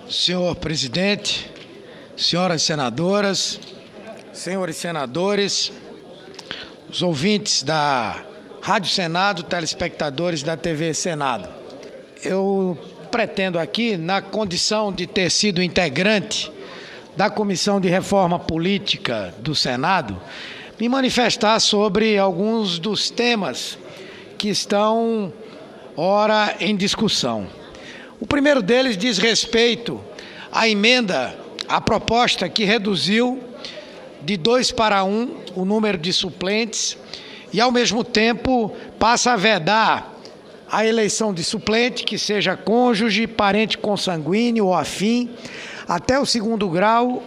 Senhor presidente, senhoras senadoras, senhores senadores, os ouvintes da Rádio Senado, telespectadores da TV Senado. Eu pretendo aqui, na condição de ter sido integrante da Comissão de Reforma Política do Senado, me manifestar sobre alguns dos temas que estão, ora, em discussão. O primeiro deles diz respeito à emenda, à proposta que reduziu de 2 para 1 o número de suplentes e, ao mesmo tempo, passa a vedar a eleição de suplente, que seja cônjuge, parente consanguíneo ou afim, até o 2º grau,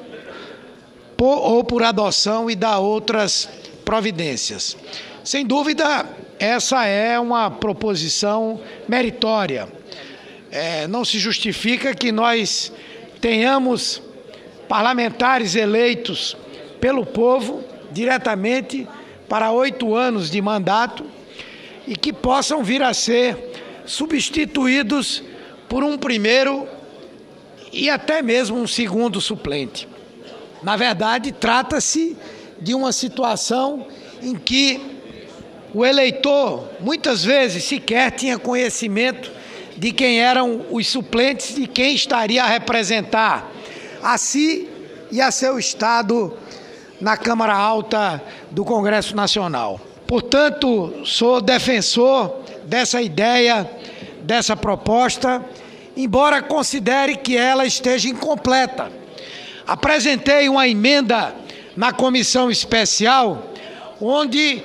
ou por adoção, e dá outras providências. Sem dúvida, essa é uma proposição meritória. Não se justifica que nós tenhamos parlamentares eleitos pelo povo diretamente para 8 anos de mandato e que possam vir a ser substituídos por um primeiro e até mesmo um 2º suplente. Na verdade, trata-se de uma situação em que o eleitor, muitas vezes, sequer tinha conhecimento de quem eram os suplentes e quem estaria a representar a si e a seu estado na Câmara Alta do Congresso Nacional. Portanto, sou defensor dessa ideia, dessa proposta, embora considere que ela esteja incompleta. Apresentei uma emenda na comissão especial, onde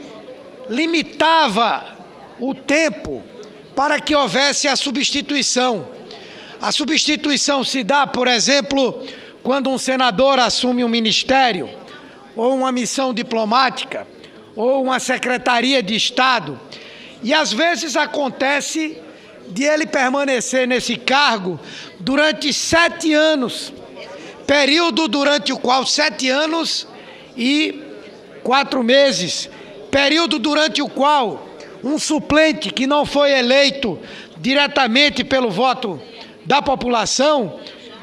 limitava o tempo para que houvesse a substituição. A substituição se dá, por exemplo, quando um senador assume um ministério, ou uma missão diplomática, ou uma secretaria de Estado, e às vezes acontece de ele permanecer nesse cargo durante 7 anos, período durante o qual 7 anos e 4 meses, período durante o qual um suplente que não foi eleito diretamente pelo voto da população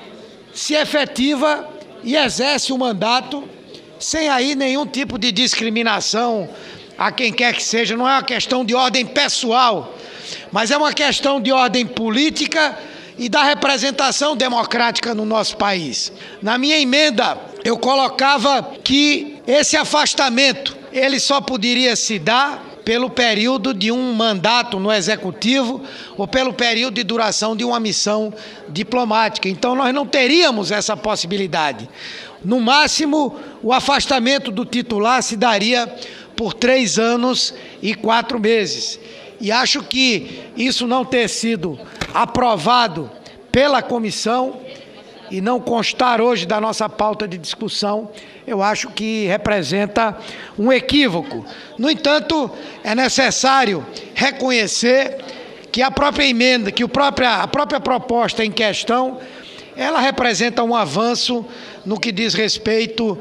se efetiva e exerce o mandato sem aí nenhum tipo de discriminação a quem quer que seja. Não é uma questão de ordem pessoal, mas é uma questão de ordem política e da representação democrática no nosso país. Na minha emenda, eu colocava que esse afastamento, ele só poderia se dar pelo período de um mandato no Executivo ou pelo período de duração de uma missão diplomática. Então, nós não teríamos essa possibilidade. No máximo, o afastamento do titular se daria por 3 anos e 4 meses. E acho que isso não ter sido aprovado pela comissão e não constar hoje da nossa pauta de discussão, eu acho que representa um equívoco. No entanto, é necessário reconhecer que a própria emenda, que a própria proposta em questão, ela representa um avanço no que diz respeito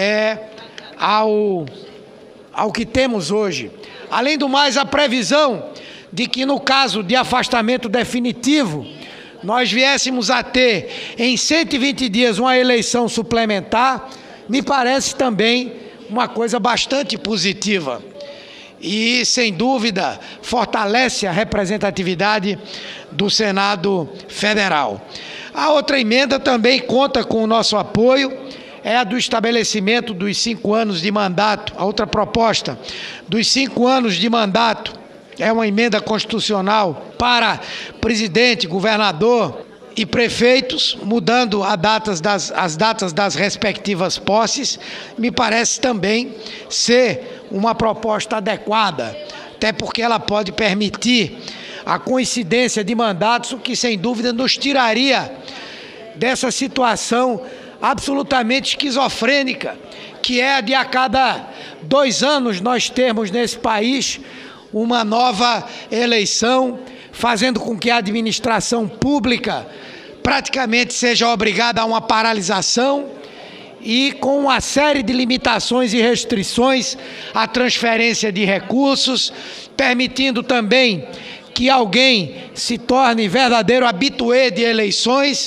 ao que temos hoje. Além do mais, a previsão de que no caso de afastamento definitivo, nós viéssemos a ter em 120 dias uma eleição suplementar, me parece também uma coisa bastante positiva e, sem dúvida, fortalece a representatividade do Senado Federal. A outra emenda também conta com o nosso apoio, é a do estabelecimento dos 5 anos de mandato. A outra proposta dos 5 anos de mandato é uma emenda constitucional para presidente, governador e prefeitos, mudando as datas das respectivas posses. Me parece também ser uma proposta adequada, até porque ela pode permitir a coincidência de mandatos, o que sem dúvida nos tiraria dessa situação absolutamente esquizofrênica, que é a de a cada 2 anos nós termos nesse país uma nova eleição, fazendo com que a administração pública praticamente seja obrigada a uma paralisação e com uma série de limitações e restrições à transferência de recursos, permitindo também que alguém se torne verdadeiro habitué de eleições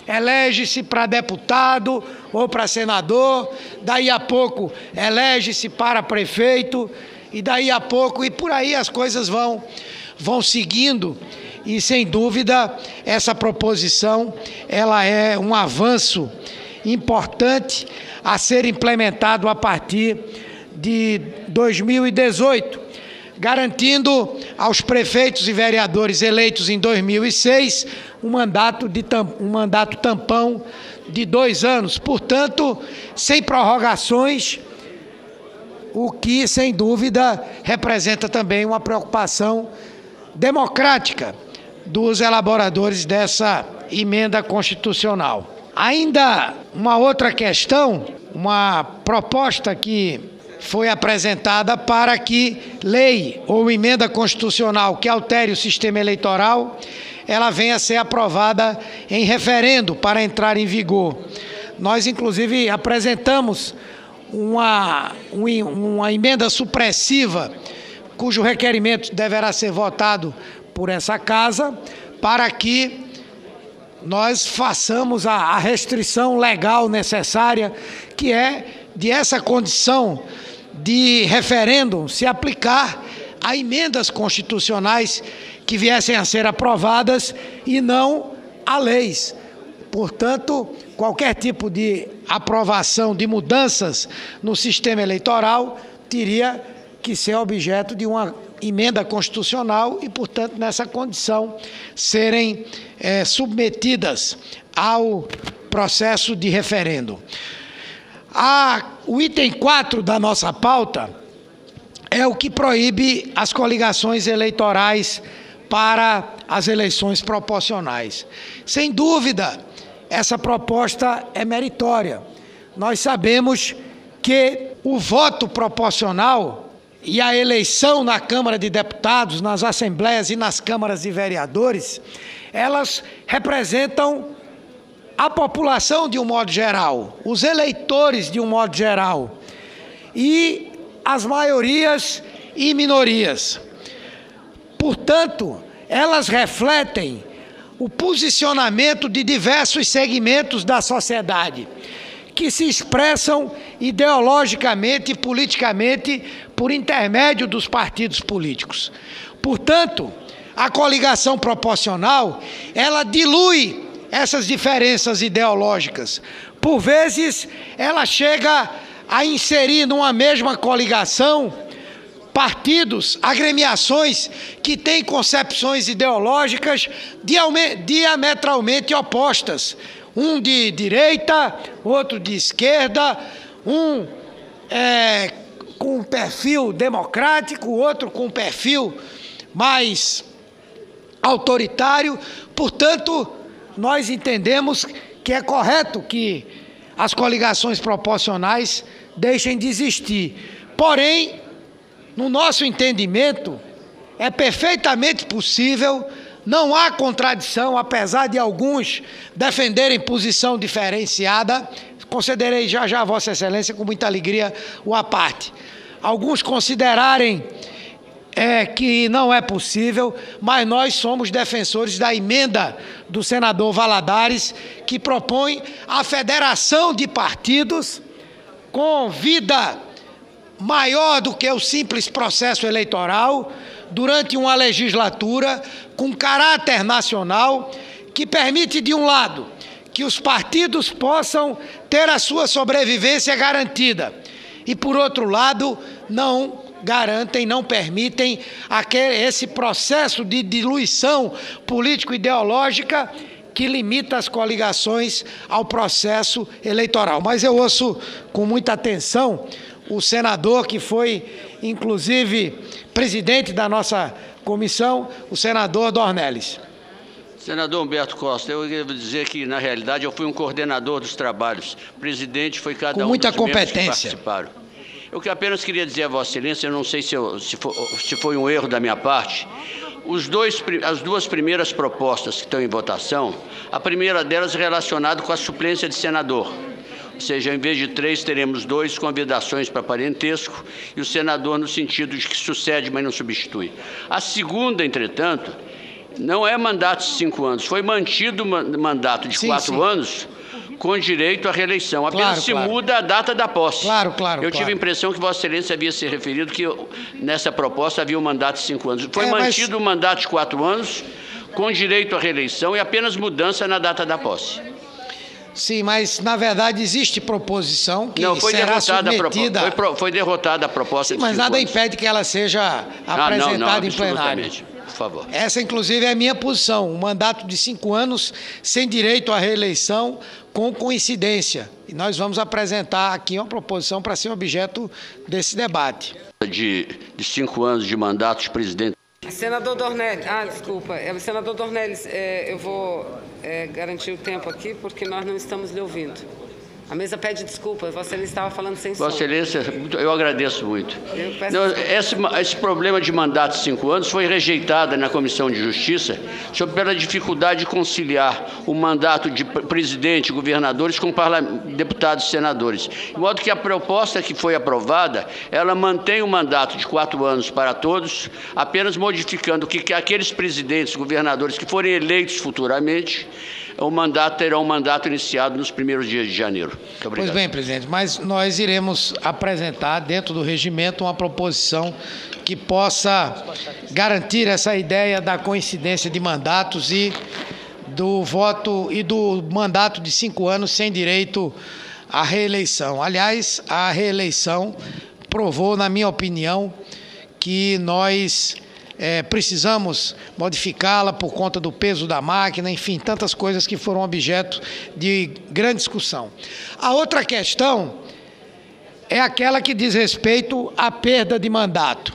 elege-se para deputado ou para senador, daí a pouco elege-se para prefeito, e daí a pouco, e por aí as coisas vão seguindo, e sem dúvida essa proposição ela é um avanço importante a ser implementado a partir de 2018, garantindo aos prefeitos e vereadores eleitos em 2006 um mandato tampão de 2 anos, portanto, sem prorrogações, o que, sem dúvida, representa também uma preocupação democrática dos elaboradores dessa emenda constitucional. Ainda uma outra questão, uma proposta que foi apresentada para que lei ou emenda constitucional que altere o sistema eleitoral, ela venha a ser aprovada em referendo para entrar em vigor. Nós, inclusive, apresentamos uma emenda supressiva, cujo requerimento deverá ser votado por essa Casa, para que nós façamos a restrição legal necessária, que é de essa condição de referendo se aplicar a emendas constitucionais que viessem a ser aprovadas e não a leis. Portanto, qualquer tipo de aprovação de mudanças no sistema eleitoral teria que ser objeto de uma emenda constitucional e, portanto, nessa condição, serem submetidas ao processo de referendo. O item 4 da nossa pauta é o que proíbe as coligações eleitorais para as eleições proporcionais. Sem dúvida, essa proposta é meritória. Nós sabemos que o voto proporcional e a eleição na Câmara de Deputados, nas Assembleias e nas Câmaras de Vereadores, elas representam a população de um modo geral, os eleitores de um modo geral, e as maiorias e minorias. Portanto, elas refletem o posicionamento de diversos segmentos da sociedade, que se expressam ideologicamente e politicamente por intermédio dos partidos políticos. Portanto, a coligação proporcional, ela dilui essas diferenças ideológicas. Por vezes, ela chega a inserir numa mesma coligação partidos, agremiações que têm concepções ideológicas diametralmente opostas. Um de direita, outro de esquerda, um com um perfil democrático, outro com um perfil mais autoritário. Portanto, nós entendemos que é correto que as coligações proporcionais deixem de existir. Porém, no nosso entendimento, é perfeitamente possível, não há contradição, apesar de alguns defenderem posição diferenciada, concederei já a Vossa Excelência com muita alegria o à parte. Alguns considerarem que não é possível, mas nós somos defensores da emenda do senador Valadares, que propõe a federação de partidos com vida maior do que o simples processo eleitoral, durante uma legislatura com caráter nacional, que permite, de um lado, que os partidos possam ter a sua sobrevivência garantida, e, por outro lado, não garantem, não permitem esse processo de diluição político-ideológica que limita as coligações ao processo eleitoral. Mas eu ouço com muita atenção o senador que foi, inclusive, presidente da nossa comissão, o senador Dornelles. Senador Humberto Costa, eu queria dizer que, na realidade, eu fui um coordenador dos trabalhos. O presidente foi cada um dos membros que participaram. Eu que apenas queria dizer a Vossa Excelência, eu não sei se foi um erro da minha parte, as duas primeiras propostas que estão em votação, a primeira delas relacionada com a suplência de senador. Ou seja, em vez de 3, teremos 2 convidações para parentesco e o senador no sentido de que sucede, mas não substitui. A segunda, entretanto, Não é mandato de 5 anos, foi mantido o mandato de 4 anos com direito à reeleição. Apenas se muda a data da posse. Eu tive a impressão que Vossa Excelência havia se referido que nessa proposta havia um mandato de 5 anos. Foi mantido o mandato de 4 anos com direito à reeleição e apenas mudança na data da posse. Sim, mas na verdade existe proposição que não, será submetida... Foi derrotada a proposta. Sim, mas nada impede que ela seja apresentada em plenário. Por favor. Essa, inclusive, é a minha posição. Um mandato de 5 anos sem direito à reeleição com coincidência. E nós vamos apresentar aqui uma proposição para ser objeto desse debate. De 5 anos de mandato de presidente. Senador Dornelles, desculpa. Senador Dornelles, eu vou garantir o tempo aqui porque nós não estamos lhe ouvindo. A mesa pede desculpa, Vossa Excelência estava falando sem som. Vossa Excelência, eu agradeço muito. Esse problema de mandato de 5 anos foi rejeitado na Comissão de Justiça pela dificuldade de conciliar o mandato de presidente, governadores com deputados e senadores. De modo que a proposta que foi aprovada, ela mantém o mandato de 4 anos para todos, apenas modificando que aqueles presidentes, governadores que forem eleitos futuramente, terão um mandato iniciado nos primeiros dias de janeiro. Muito obrigado. Pois bem, presidente, mas nós iremos apresentar dentro do regimento uma proposição que possa garantir essa ideia da coincidência de mandatos e do voto e do mandato de 5 anos sem direito à reeleição. Aliás, a reeleição provou, na minha opinião, que nós precisamos modificá-la por conta do peso da máquina, enfim, tantas coisas que foram objeto de grande discussão. A outra questão é aquela que diz respeito à perda de mandato.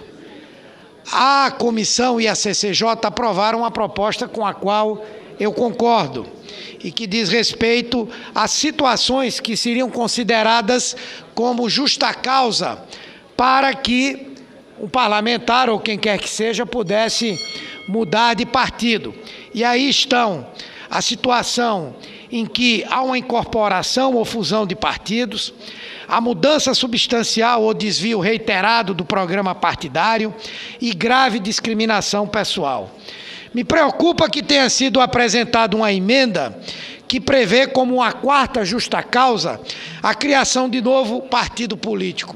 A comissão e a CCJ aprovaram uma proposta com a qual eu concordo e que diz respeito a situações que seriam consideradas como justa causa para que o parlamentar, ou quem quer que seja, pudesse mudar de partido. E aí estão a situação em que há uma incorporação ou fusão de partidos, a mudança substancial ou desvio reiterado do programa partidário e grave discriminação pessoal. Me preocupa que tenha sido apresentada uma emenda que prevê como uma 4ª justa causa a criação de novo partido político.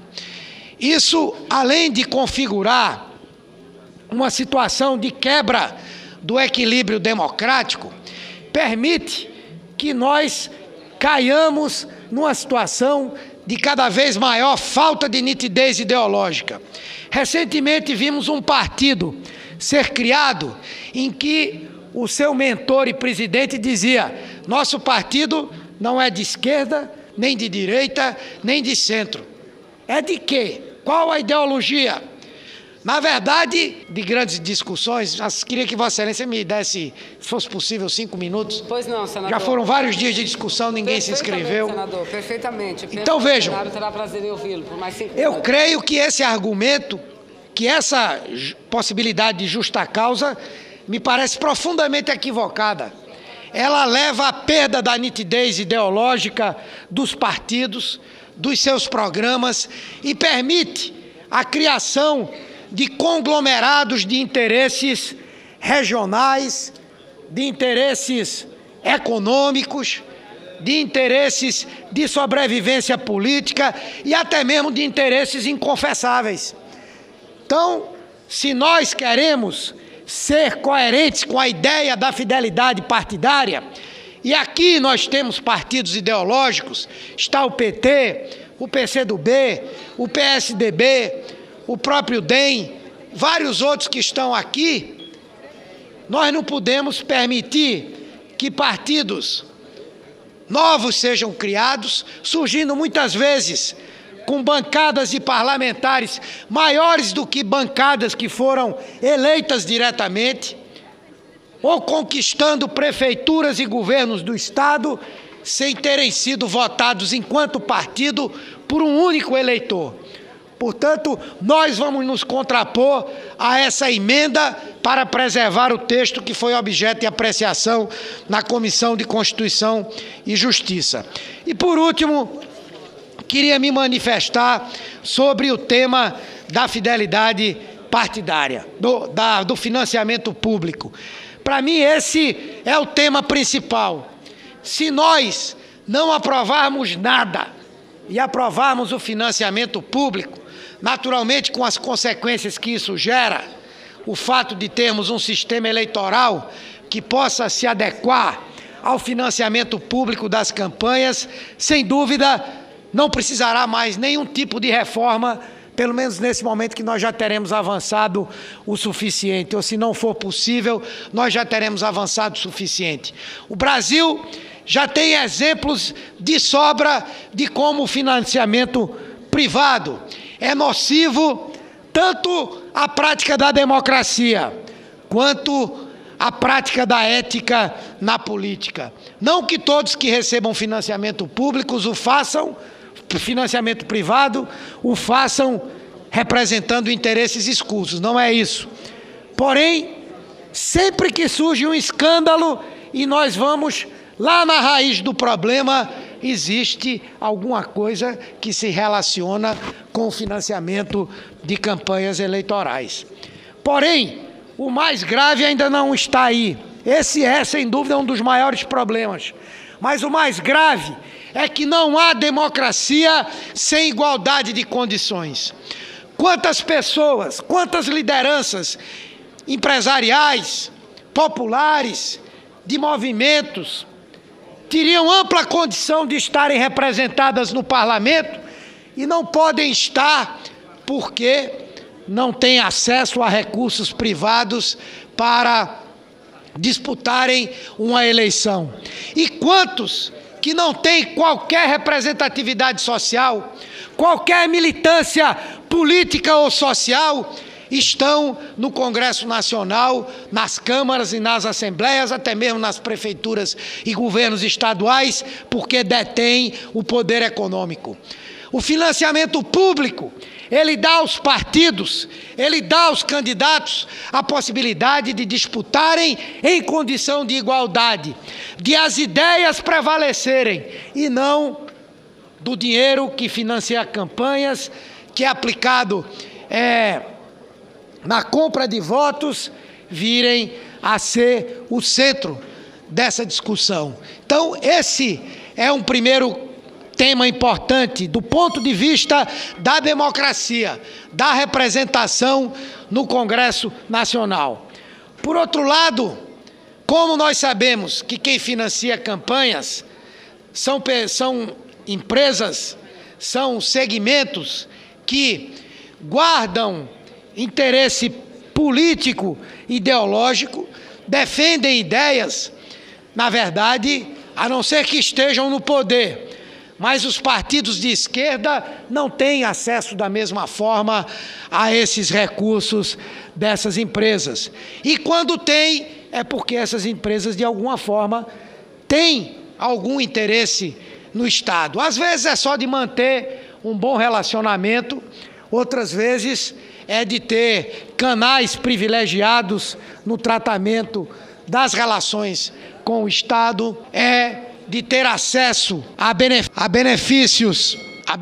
Isso, além de configurar uma situação de quebra do equilíbrio democrático, permite que nós caiamos numa situação de cada vez maior falta de nitidez ideológica. Recentemente vimos um partido ser criado em que o seu mentor e presidente dizia: nosso partido não é de esquerda, nem de direita, nem de centro. É de quê? Qual a ideologia? Na verdade, de grandes discussões, queria que Vossa Excelência me desse, se fosse possível, 5 minutos. Pois não, senador. Já foram vários dias de discussão, ninguém se inscreveu. Senador, perfeitamente. Então vejam, terá prazer em ouvi-lo por mais 5 eu minutos. creio que esse argumento, que essa possibilidade de justa causa, me parece profundamente equivocada. Ela leva à perda da nitidez ideológica dos partidos, dos seus programas e permite a criação de conglomerados de interesses regionais, de interesses econômicos, de interesses de sobrevivência política e até mesmo de interesses inconfessáveis. Então, se nós queremos ser coerentes com a ideia da fidelidade partidária, e aqui nós temos partidos ideológicos, está o PT, o PCdoB, o PSDB, o próprio DEM, vários outros que estão aqui, nós não podemos permitir que partidos novos sejam criados, surgindo muitas vezes com bancadas de parlamentares maiores do que bancadas que foram eleitas diretamente, ou conquistando prefeituras e governos do Estado sem terem sido votados enquanto partido por um único eleitor. Portanto, nós vamos nos contrapor a essa emenda para preservar o texto que foi objeto de apreciação na Comissão de Constituição e Justiça. E, por último, queria me manifestar sobre o tema da fidelidade partidária, do financiamento público. Para mim, esse é o tema principal. Se nós não aprovarmos nada e aprovarmos o financiamento público, naturalmente com as consequências que isso gera, o fato de termos um sistema eleitoral que possa se adequar ao financiamento público das campanhas, sem dúvida, não precisará mais nenhum tipo de reforma, pelo menos nesse momento que nós já teremos avançado o suficiente, ou se não for possível, nós já teremos avançado o suficiente. O Brasil já tem exemplos de sobra de como o financiamento privado é nocivo tanto à prática da democracia quanto à prática da ética na política. Não que todos que recebam financiamento público o façam, financiamento privado, o façam representando interesses escusos, não é isso. Porém, sempre que surge um escândalo e nós vamos lá na raiz do problema, existe alguma coisa que se relaciona com o financiamento de campanhas eleitorais. Porém, o mais grave ainda não está aí. Esse é, sem dúvida, um dos maiores problemas. Mas o mais grave é que não há democracia sem igualdade de condições. Quantas pessoas, quantas lideranças empresariais, populares, de movimentos, teriam ampla condição de estarem representadas no parlamento e não podem estar porque não têm acesso a recursos privados para disputarem uma eleição. E quantos que não têm qualquer representatividade social, qualquer militância política ou social, estão no Congresso Nacional, nas câmaras e nas assembleias, até mesmo nas prefeituras e governos estaduais, porque detêm o poder econômico. O financiamento público, ele dá aos partidos, ele dá aos candidatos a possibilidade de disputarem em condição de igualdade, de as ideias prevalecerem e não do dinheiro que financia campanhas, que é aplicado na compra de votos, virem a ser o centro dessa discussão. Então, esse é um primeiro tema importante do ponto de vista da democracia, da representação no Congresso Nacional. Por outro lado, como nós sabemos que quem financia campanhas são empresas, são segmentos que guardam interesse político, ideológico, defendem ideias, na verdade, a não ser que estejam no poder. Mas os partidos de esquerda não têm acesso da mesma forma a esses recursos dessas empresas. E quando tem, é porque essas empresas, de alguma forma, têm algum interesse no Estado. Às vezes é só de manter um bom relacionamento, outras vezes é de ter canais privilegiados no tratamento das relações com o Estado, de ter acesso a benefícios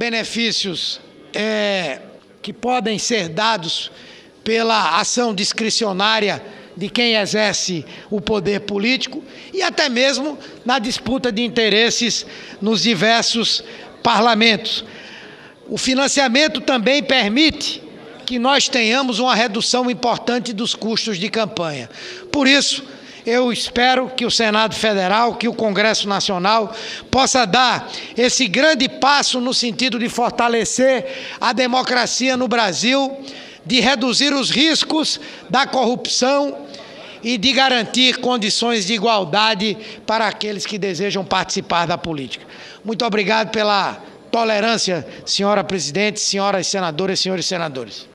que podem ser dados pela ação discricionária de quem exerce o poder político e até mesmo na disputa de interesses nos diversos parlamentos. O financiamento também permite que nós tenhamos uma redução importante dos custos de campanha. Por isso, eu espero que o Senado Federal, que o Congresso Nacional possa dar esse grande passo no sentido de fortalecer a democracia no Brasil, de reduzir os riscos da corrupção e de garantir condições de igualdade para aqueles que desejam participar da política. Muito obrigado pela tolerância, senhora presidente, senhoras senadoras e senhores senadores.